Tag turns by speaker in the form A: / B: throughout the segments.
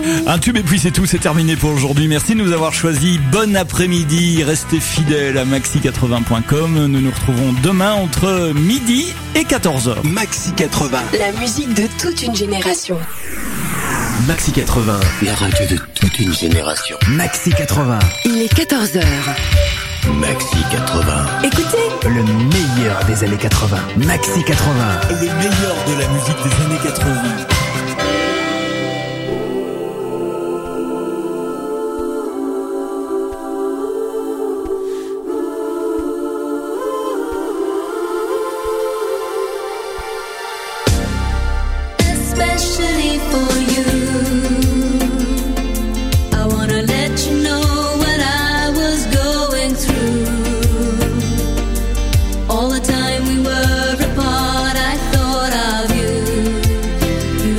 A: Un tube et puis c'est tout, c'est terminé pour aujourd'hui. Merci de nous avoir choisis. Bon après-midi, restez fidèles à maxi80.com. Nous nous retrouvons demain entre midi et 14h.
B: Maxi 80.
C: La musique de toute une génération.
B: Maxi 80. La radio de toute une génération. Maxi 80.
C: Il est 14h.
B: Maxi 80.
C: Écoutez,
B: le meilleur des années 80. Maxi 80.
A: Le meilleur de la musique des années 80.
D: Especially for you, I wanna let you know what I was going through. All the time we were apart, I thought of you. You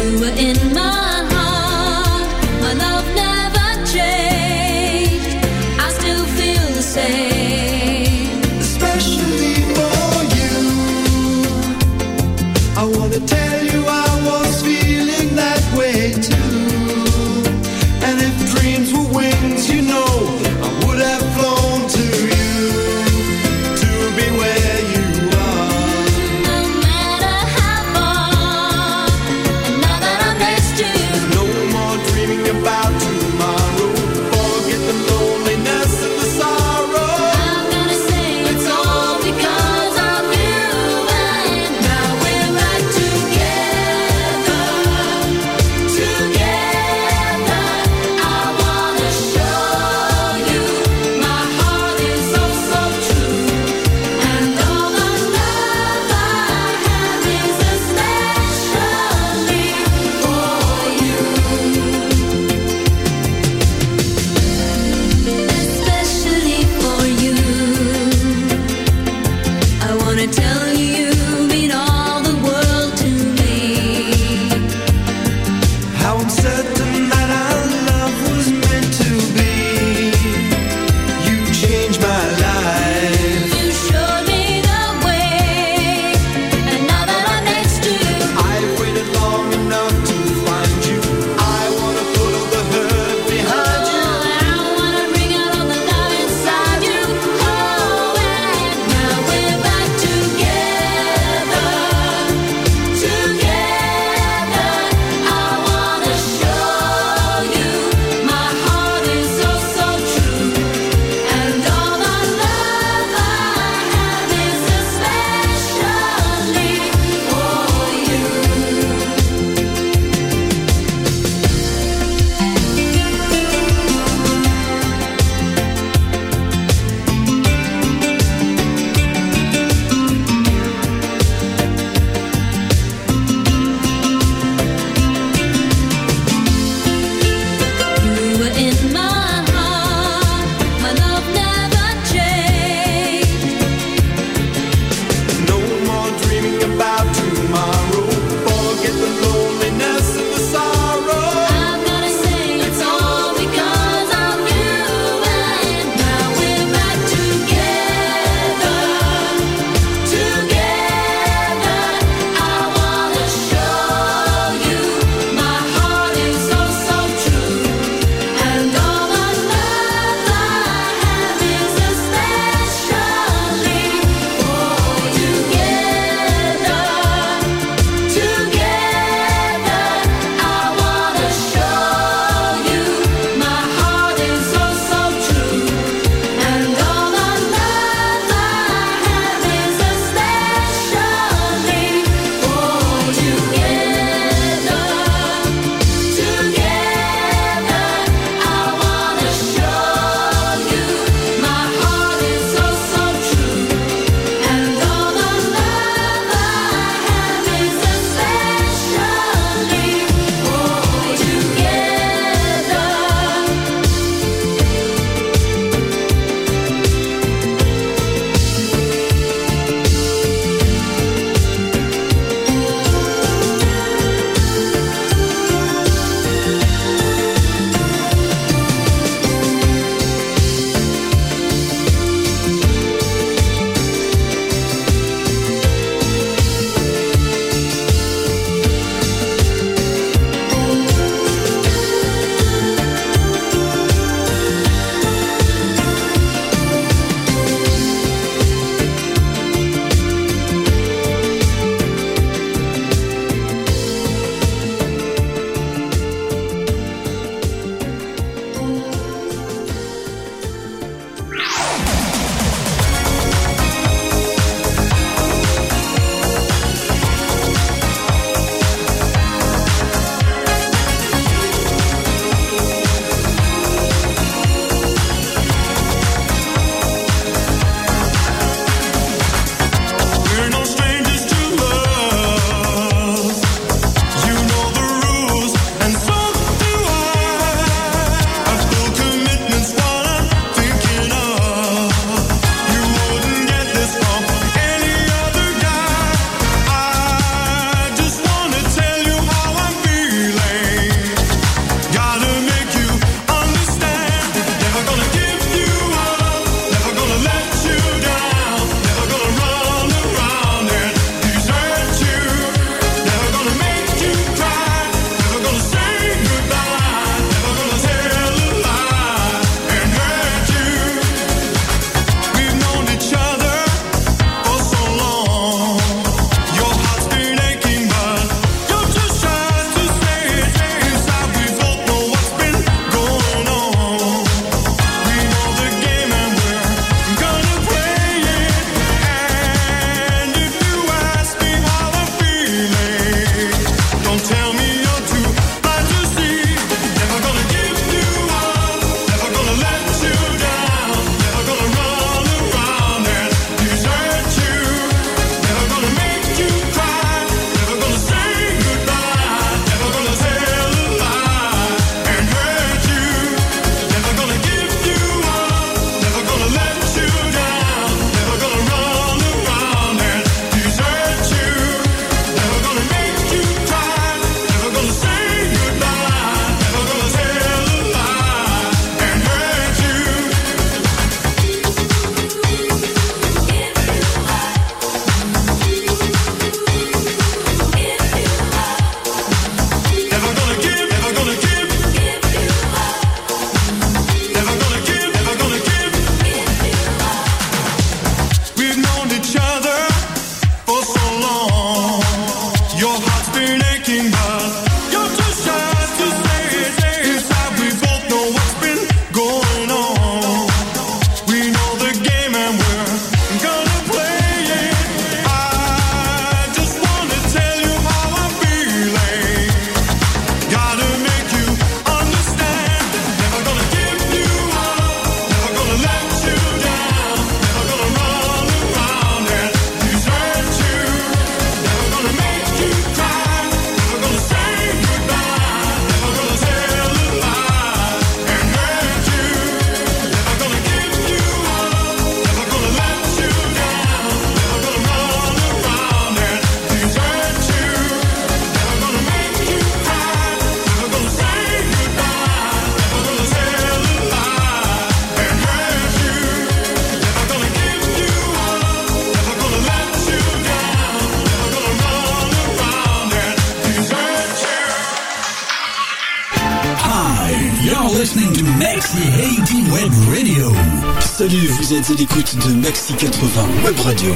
E: Hi, you're listening to Maxi 80 Web Radio.
F: Salut, vous êtes à l'écoute de Maxi 80 Web Radio.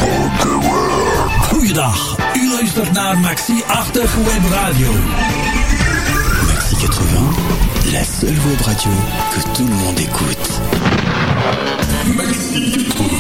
E: Goeiedag, u luistert naar Maxi 80 Web Radio.
F: Maxi 80, la seule web radio que tout le monde écoute.
E: Maxi 80.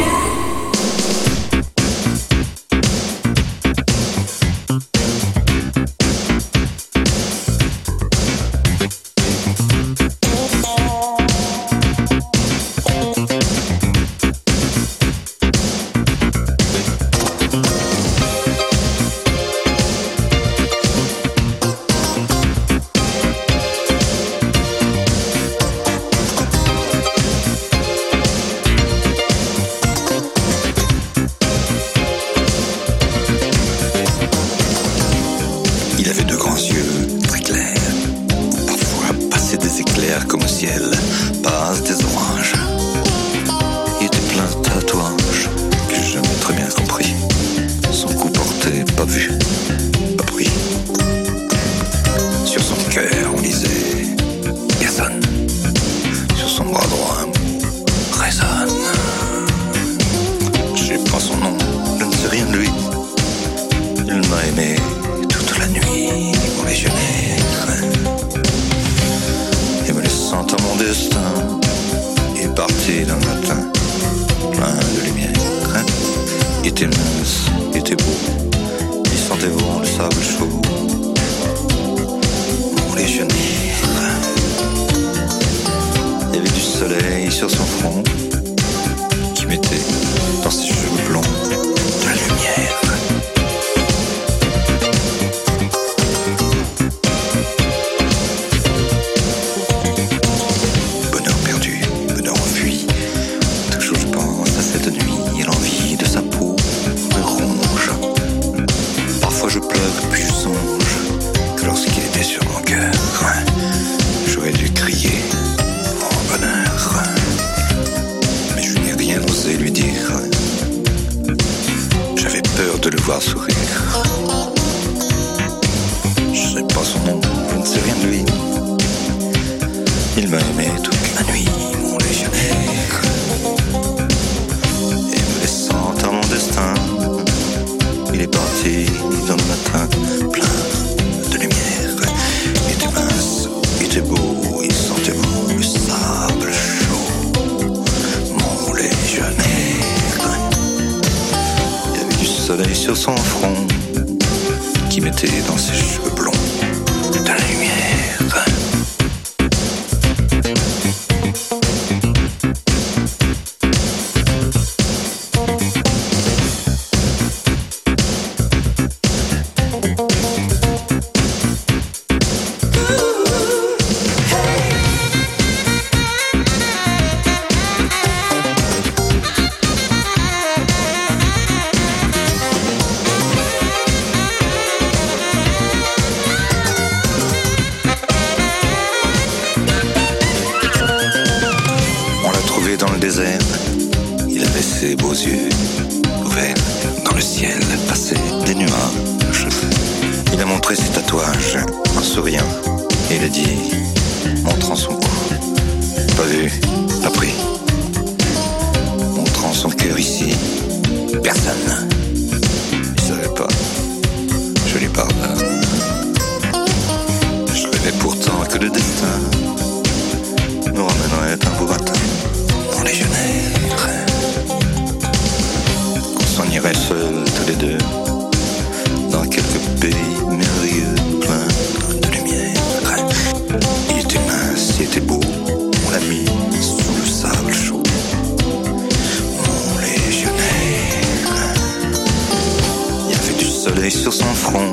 G: Sur son front,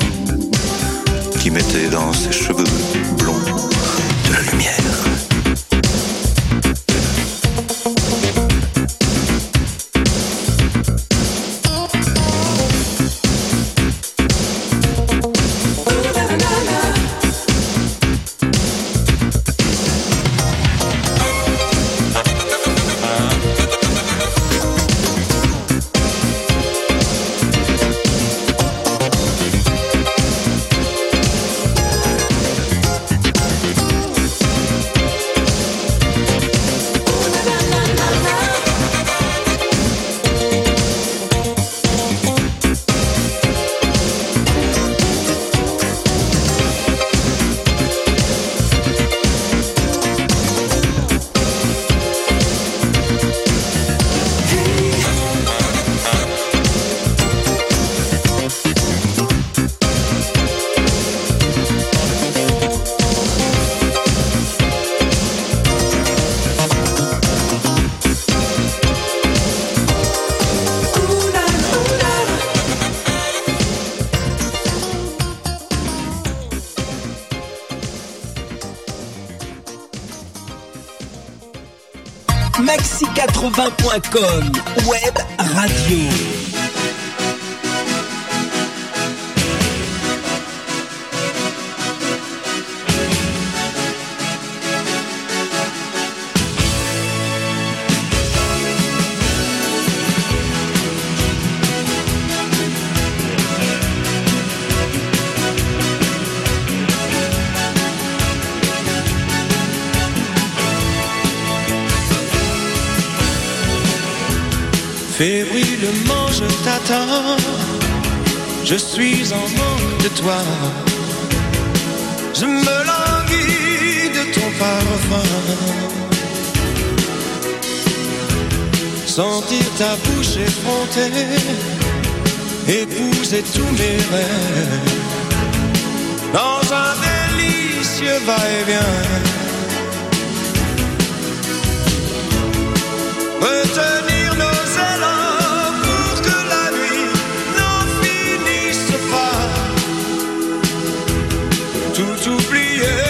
G: qui mettait dans ses cheveux blonds de la lumière.
B: maxi80.com, web radio.
H: Fébrilement je t'attends, je suis en manque de toi. Je me languis de ton parfum. Sentir ta bouche effrontée, épouser tous mes rêves. Dans un délicieux va-et-vient. Retenir nos élans pour que la nuit n'en finisse pas. Tout oublier.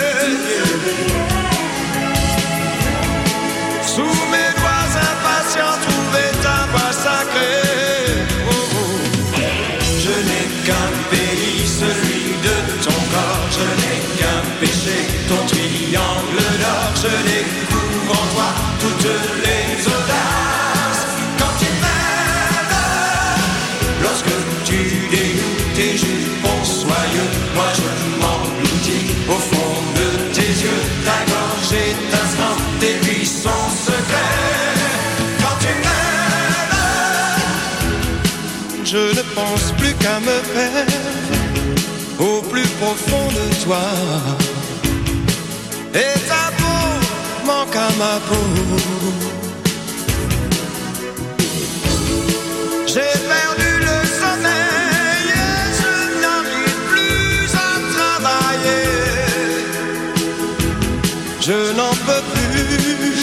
H: Sous mes doigts impatients, trouver ta voix sacrée. Oh, oh. Je n'ai qu'un pays, celui de ton corps. Je n'ai qu'un péché, ton triangle d'or. Je découvre en toi toutes les audaces. Quand tu m'aimes, lorsque tu dénoues tes jupons soyeux, moi je m'engloutis au fond de tes yeux. Ta gorge étincelante, tes buissons secrets. Quand tu m'aimes, je ne pense plus qu'à me perdre au plus profond de toi. Et ta peau manque à ma peau. J'ai perdu le sommeil et je n'arrive plus à travailler. Je n'en peux plus.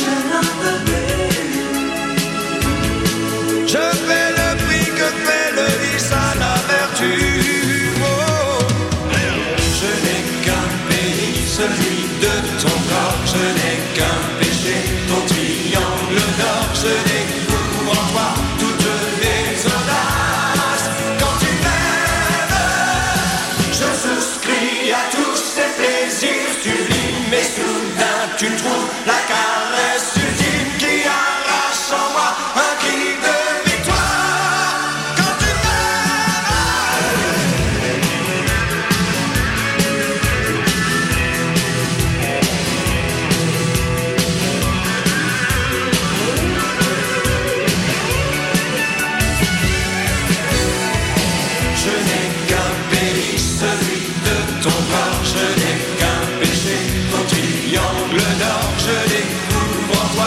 H: Je fais le prix que fait le vice à la vertu. Oh. Je n'ai qu'un pays, celui de ton corps. Je n'ai qu'un péché, ton triangle d'or. Je découvre en toi toutes les audaces. Quand tu m'aimes, je souscris à tous ces plaisirs sublimes. Et soudain tu trouves la caresse ultime qui arrache en moi un cri de victoire. Quand tu Je n'ai qu'un pays, celui de ton corps. Je n'ai qu'un péché, ton triangle d'or. Je découvre en toi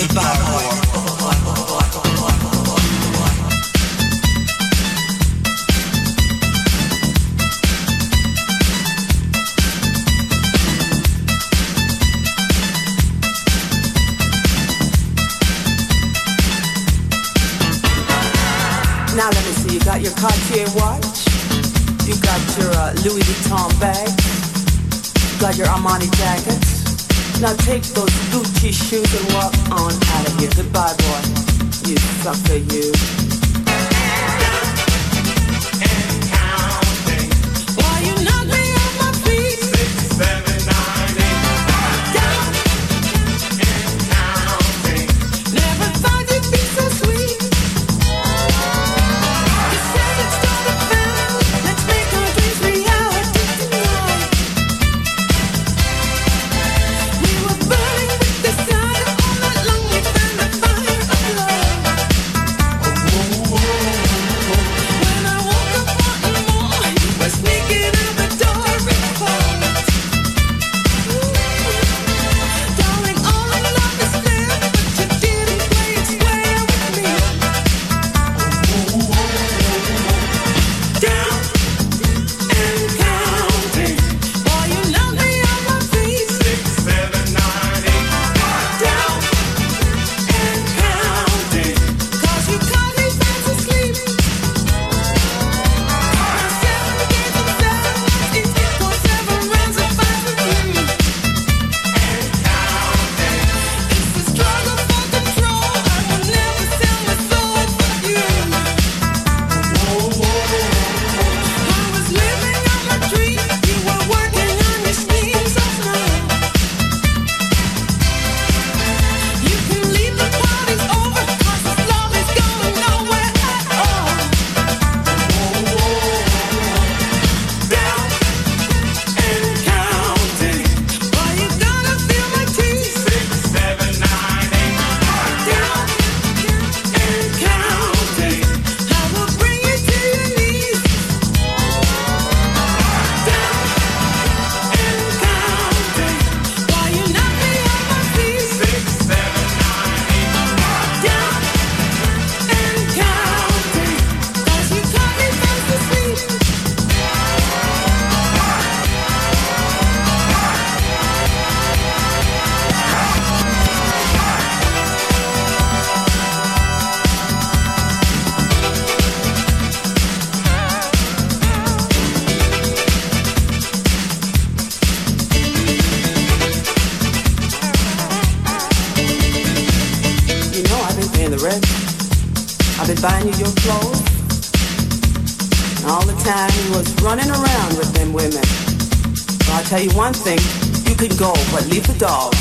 H: Goodbye, boy.
I: Now let me see, you got your Cartier watch, you got your Louis Vuitton bag, you got your Armani jackets. Now take those Gucci shoes and walk on out of here. Goodbye, boy, you sucker, you. Buying you your clothes, and all the time he was running around with them women. So I'll tell you one thing, you can go, but leave the dog.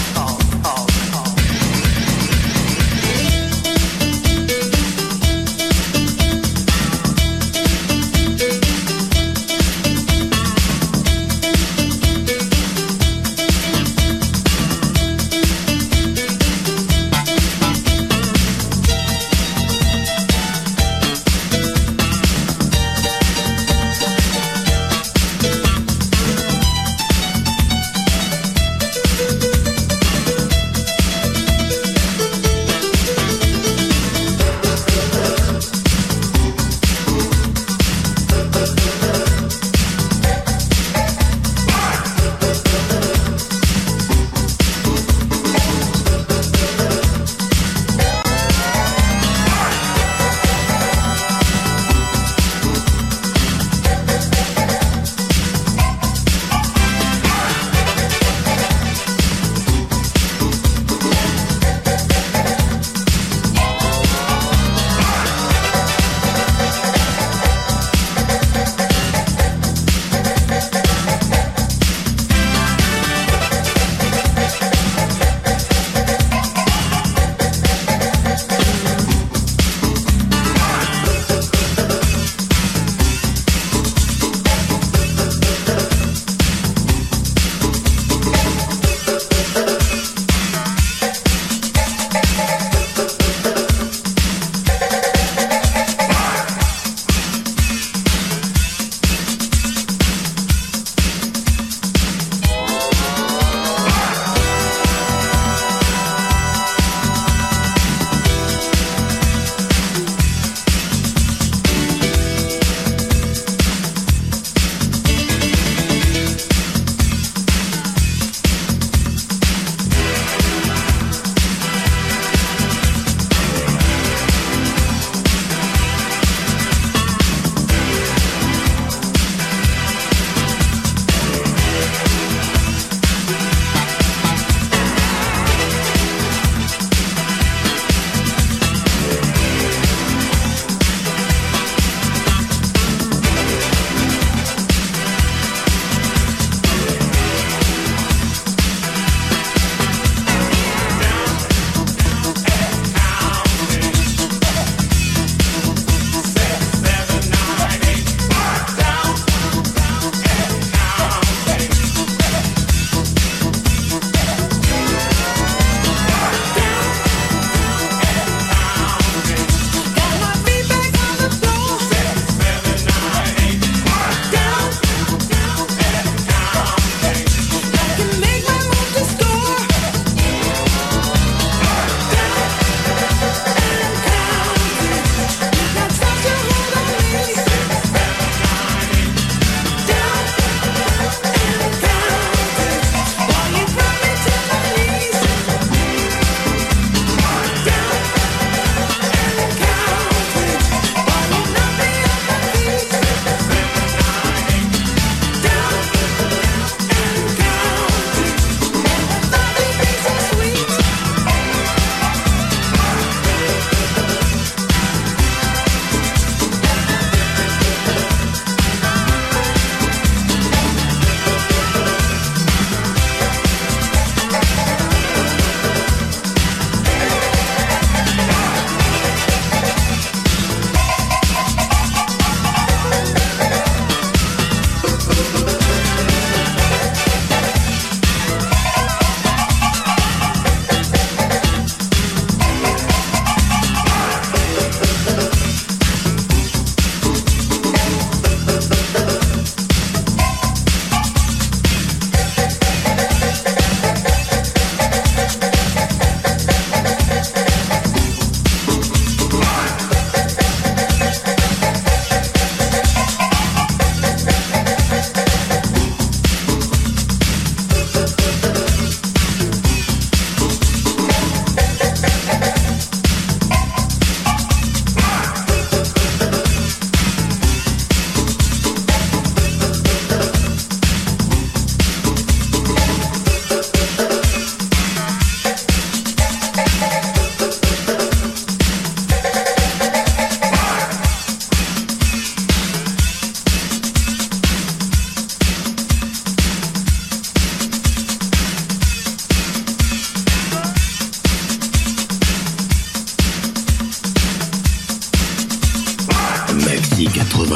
B: 80.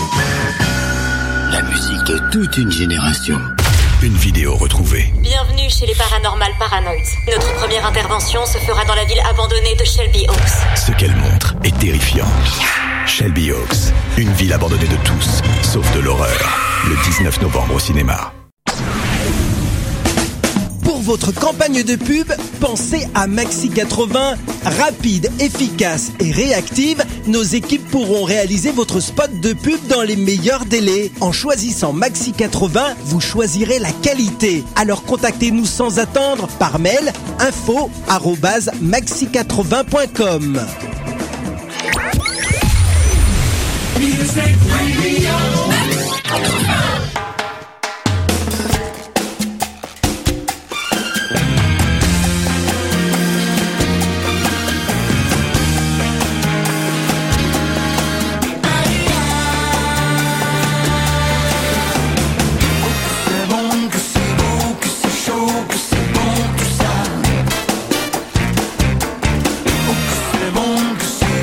B: La musique de toute une génération.
F: Une vidéo retrouvée.
J: Bienvenue chez les Paranormal Paranoids. Notre première intervention se fera dans la ville abandonnée de Shelby Oaks.
F: Ce qu'elle montre est terrifiant. Shelby Oaks, une ville abandonnée de tous, sauf de l'horreur. Le 19 novembre au cinéma.
K: Pour votre campagne de pub, pensez à Maxi 80. Rapide, efficace et réactive, nos équipes pourront réaliser votre spot de pub dans les meilleurs délais. En choisissant Maxi 80, vous choisirez la qualité. Alors contactez-nous sans attendre par mail info@maxi80.com.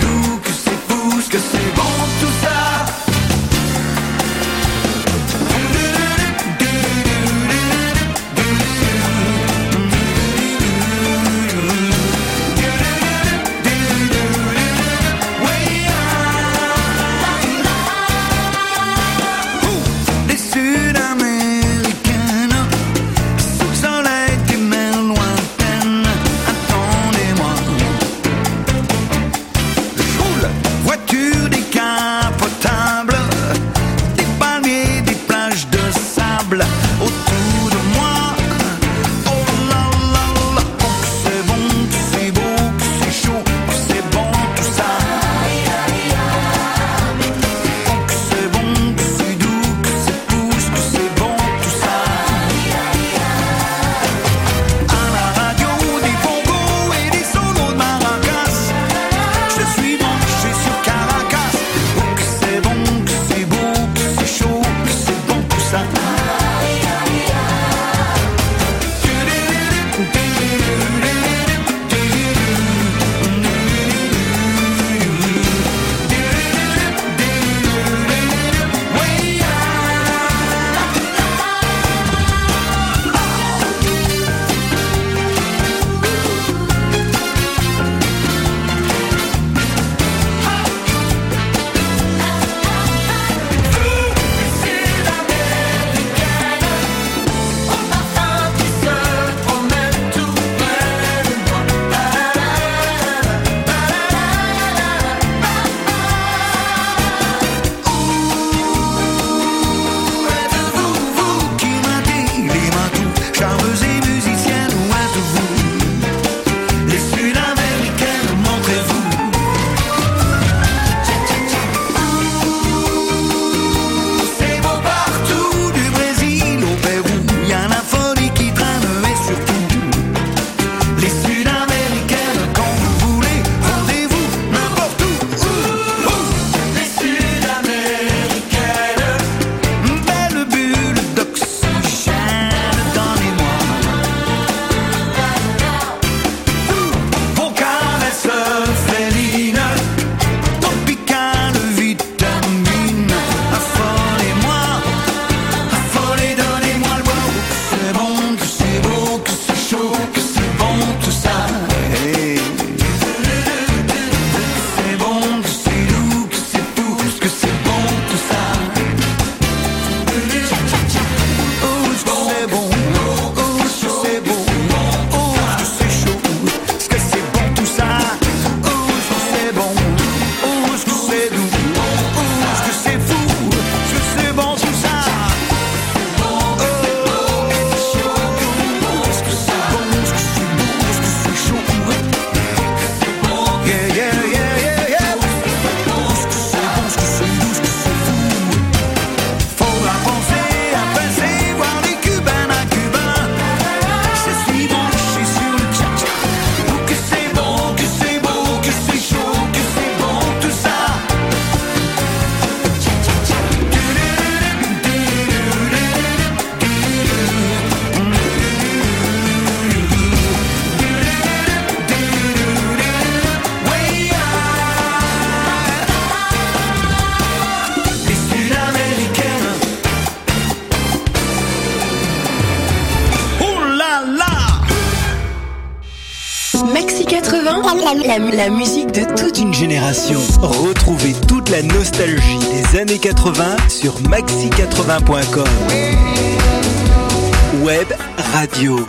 H: Que c'est bon tout ça.
K: La musique de toute une génération. Retrouvez toute la nostalgie des années 80 sur maxi80.com. Web radio.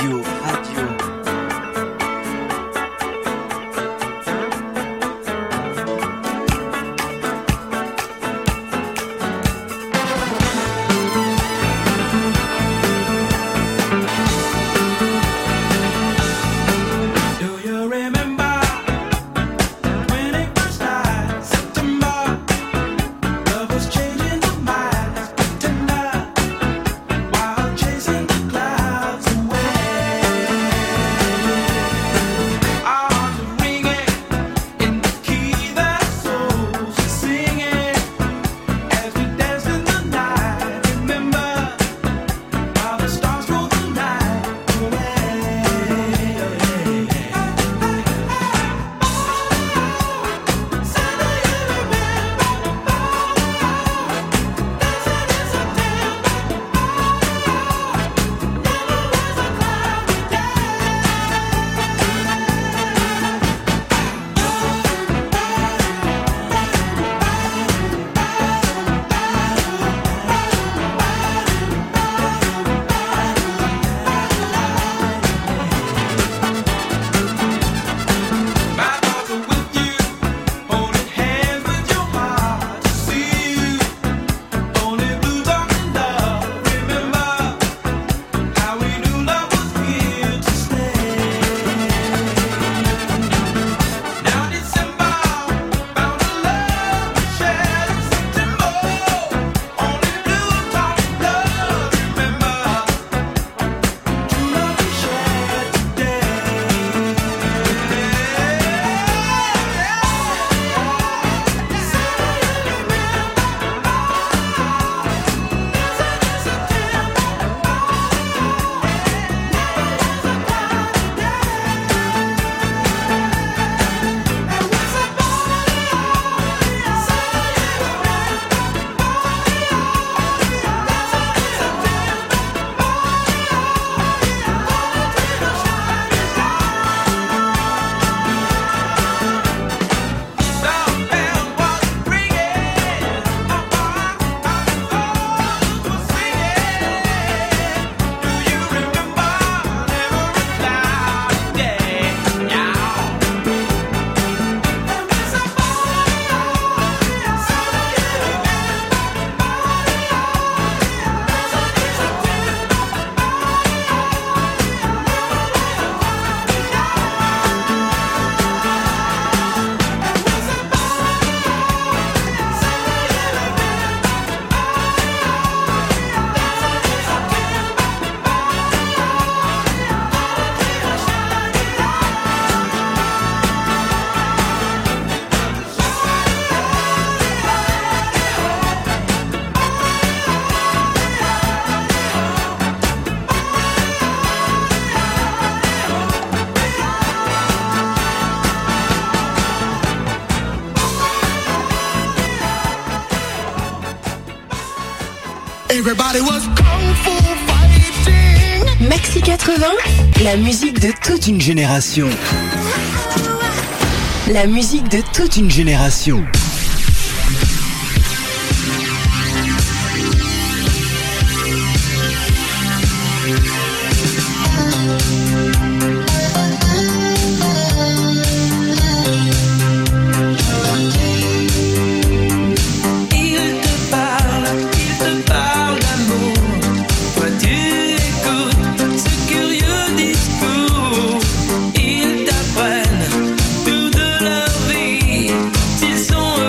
C: Maxi 80, la musique de toute une génération. La musique de toute une génération.
L: Ils t'apprennent tout de leur vie. S'ils sont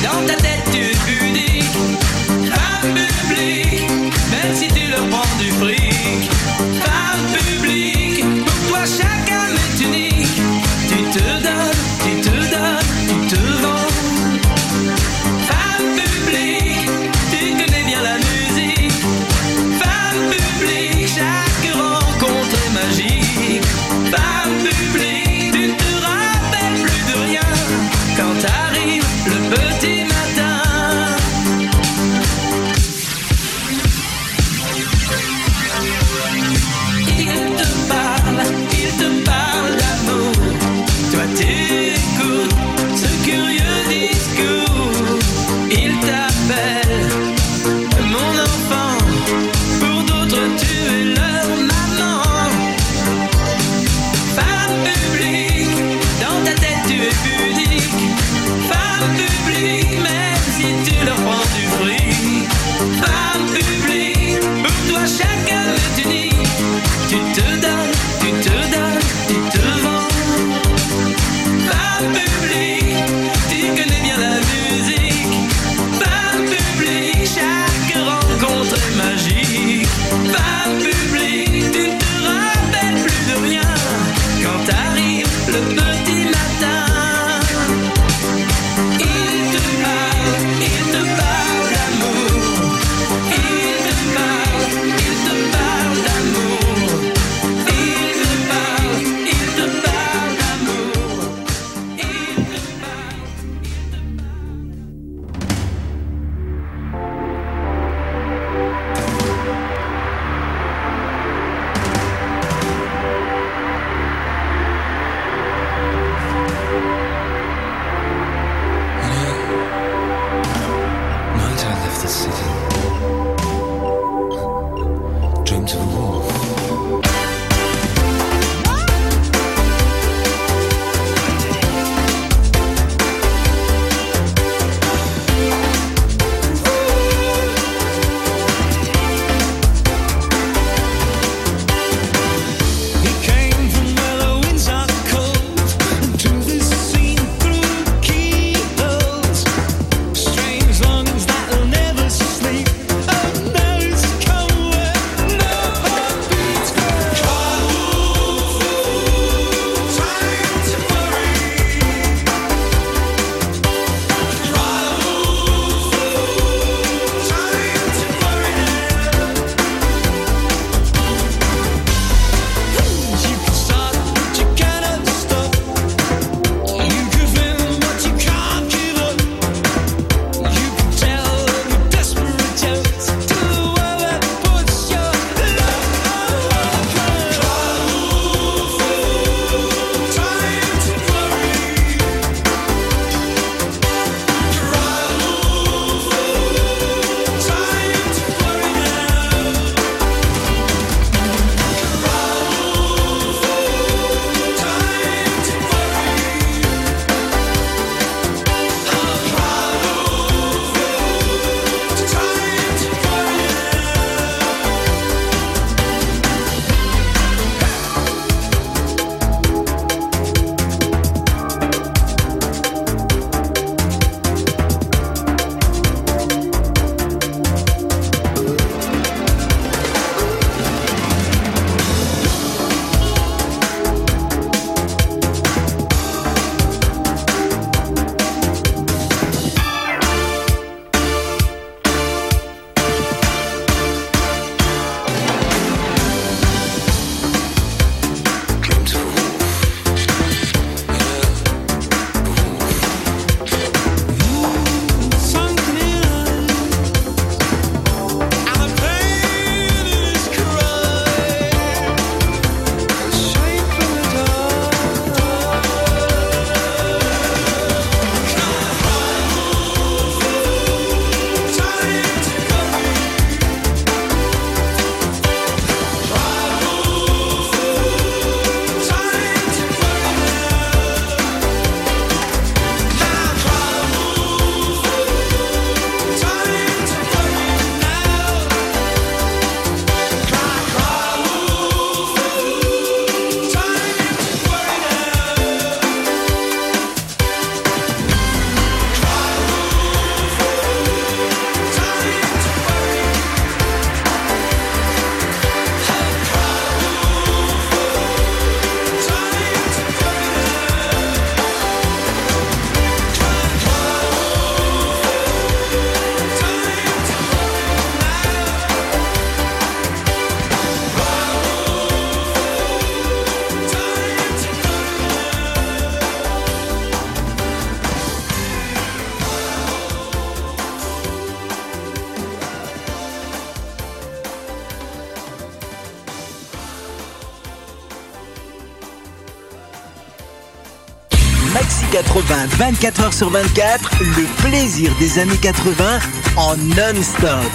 H: Dans ta tête tu es pudique, femme publique, même si tu leur prends du fric. Femme publique, pour toi chacun est unique. Tu te donnes, tu te donnes, tu te vends. Femme publique, tu connais bien la musique. Femme publique, chaque rencontre est magique. Femme publique, tu ne te rappelles plus de rien quand arrive le petit matin. Il te parle d'amour. Toi t'écoutes ce curieux discours. Il t'appelle mon enfant. Pour d'autres tu es leur maman. Femme publique, dans ta tête tu es pudique. Femme publique, même si tu leur prends du fric. Femme publique, pour toi chacun est unique. Tu te donnes, tu te donnes, tu te vends. Femme publique, tu connais bien la musique. Femme publique, chaque rencontre est magique. Femme publique, tu ne te rappelles plus de rien quand arrive le petit matin. Il te parle d'amour. Il te parle d'amour.
K: 80, 24h sur 24, le plaisir des années 80 en non-stop.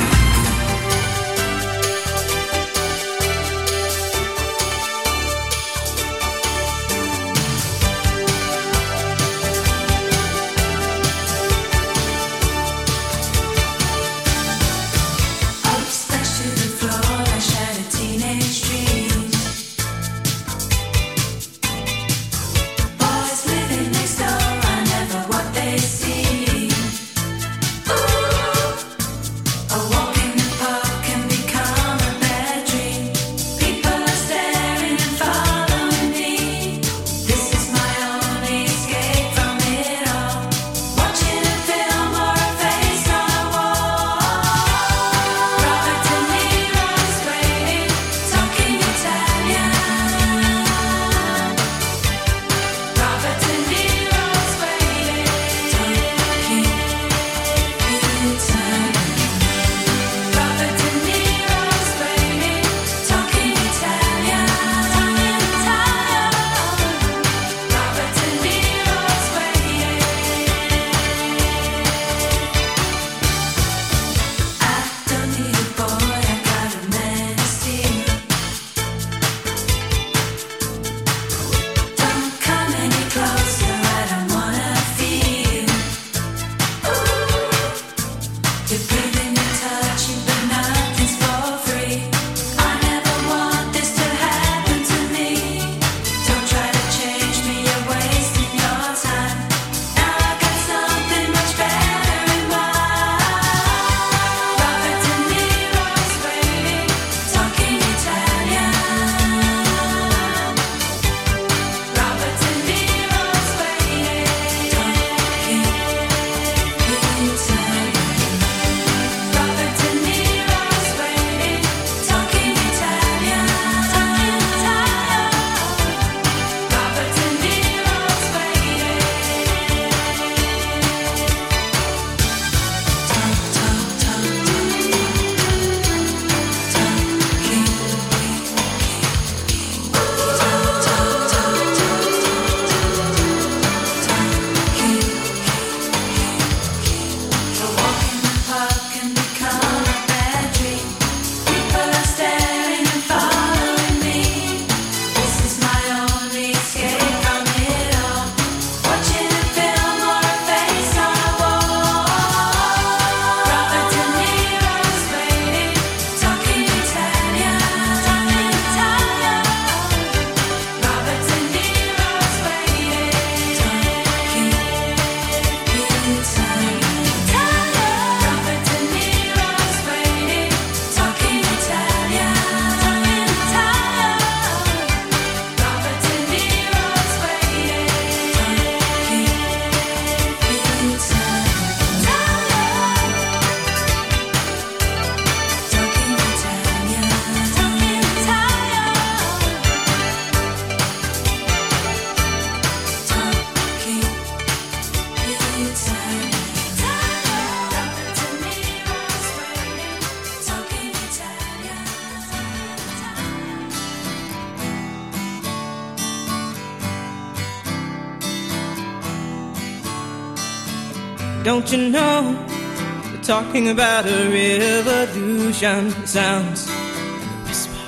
L: Don't you know, they're talking about a revolution. It sounds like a whisper.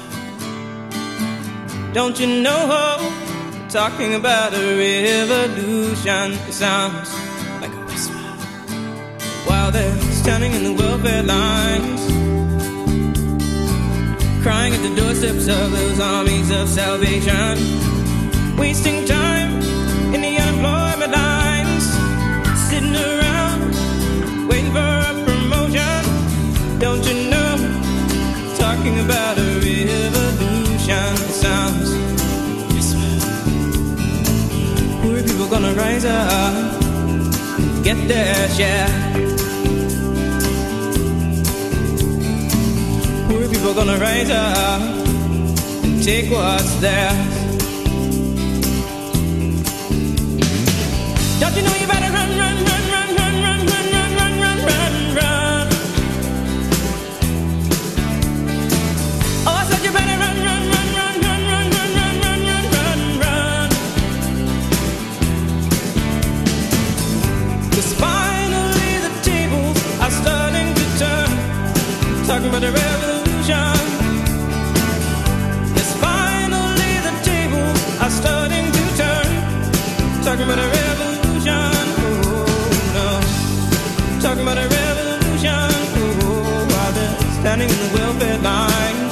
L: Don't you know, they're talking about a revolution. It sounds like a whisper. While they're standing in the welfare lines, crying at the doorsteps of those armies of salvation, wasting time in the unemployment lines, sitting around waiting for a promotion. Don't you know, talking about a revolution. It sounds poor people gonna rise up, get their share. Poor people gonna rise up and take what's theirs. Don't you know you better run, run, run, run, run, run, run, run, run, run, run, run. Oh, I said you better run, run, run, run, run, run, run, run, run, run, run, run. talking about a revolution. Yes, finally the tables are starting to turn. Talking about a revolution. Oh no. Talking about a revolution. Oh, while they're standing in the welfare lines,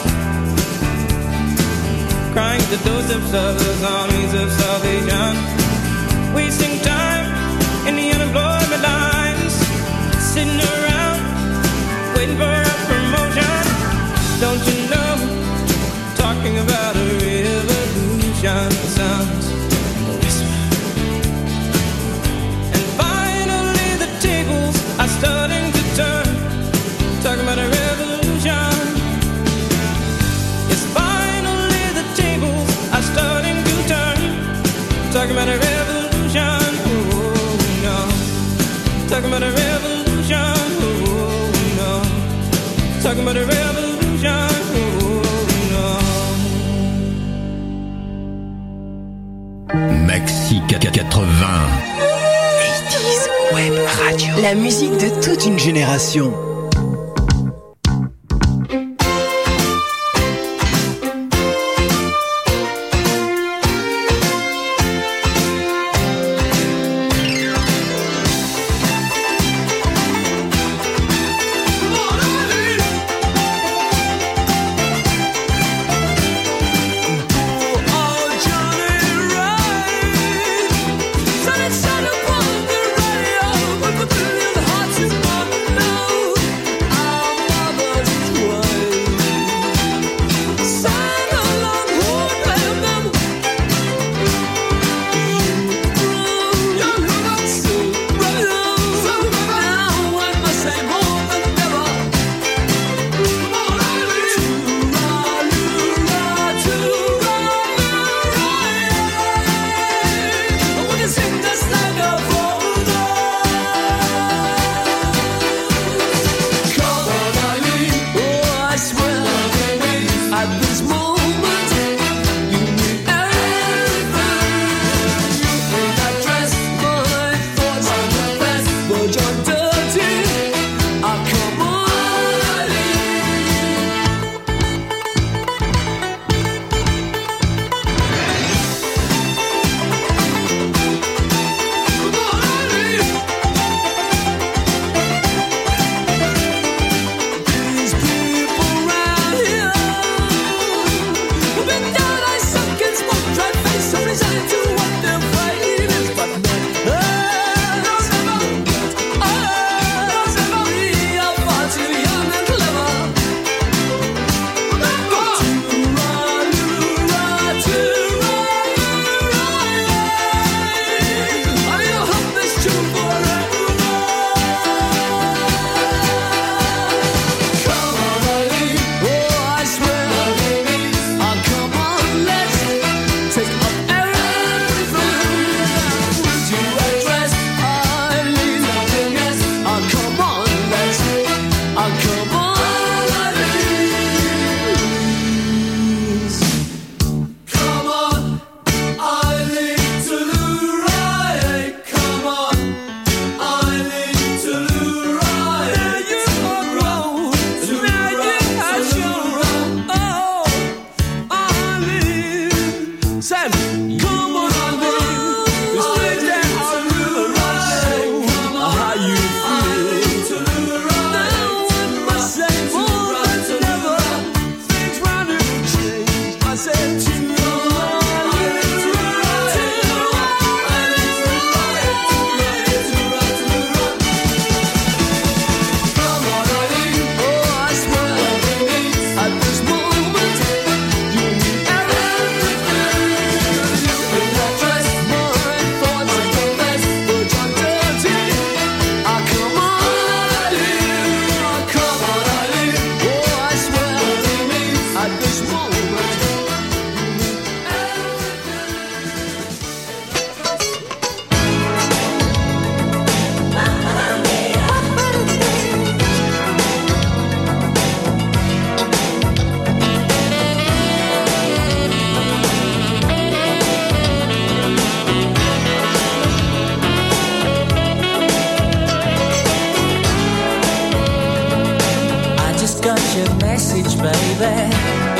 L: crying at the doorsteps of those armies of salvation, wasting time in the unemployment lines, sitting around waiting for a promotion. Don't you know, talking about a revolution sounds whisper. And finally the tables are starting to turn. Talking about a revolution. Yes, finally the tables are starting to turn. Talking about a revolution. Oh no. Talking about a revolution. Oh no. Talking about a revolution.
B: Maxi 80.
C: 80s Web Radio. La musique de toute une génération.
H: Sunny side of the radio, with a billion hearts in my mouth.
L: baby.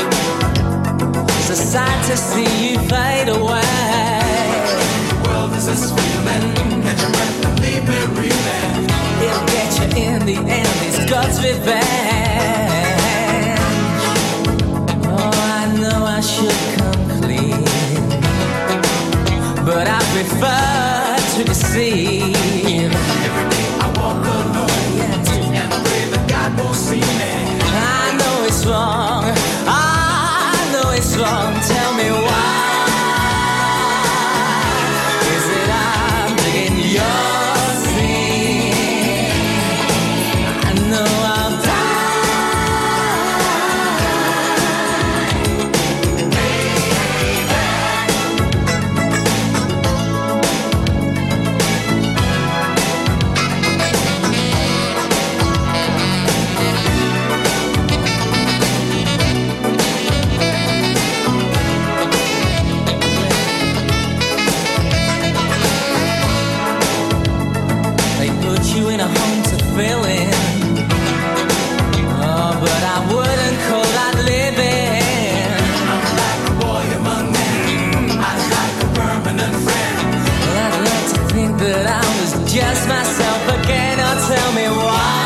L: So sad to see you fade away. The world is a sweetman, catch your breath and leave me reeling. It'll get you in the end, it's God's revenge. Oh, I know I should come clean, but I prefer to deceive. Every day I walk alone, yes, and pray that God won't see me. I know it's wrong, I know it's wrong. Tell me why. Is it I'm digging your sin? I know I'll in a home to fill in. Oh, but I wouldn't call that living. I'm like a boy among men. I'm like a permanent friend. Well, I'd like to think that I was just myself again. Oh, tell me why.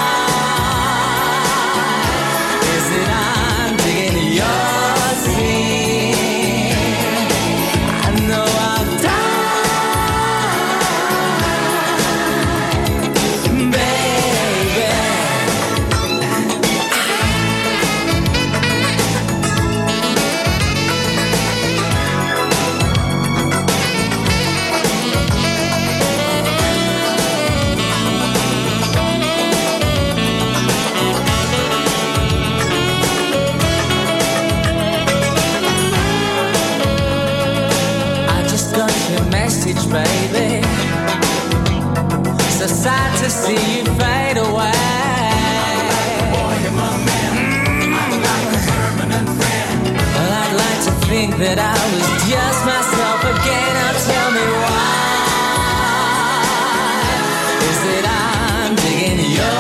L: Is it I'm digging your sin? I know I've done. Message, baby. So sad to see you fade away. I'm like a boy among men. I'm like a permanent friend. Well, I'd like to think that I was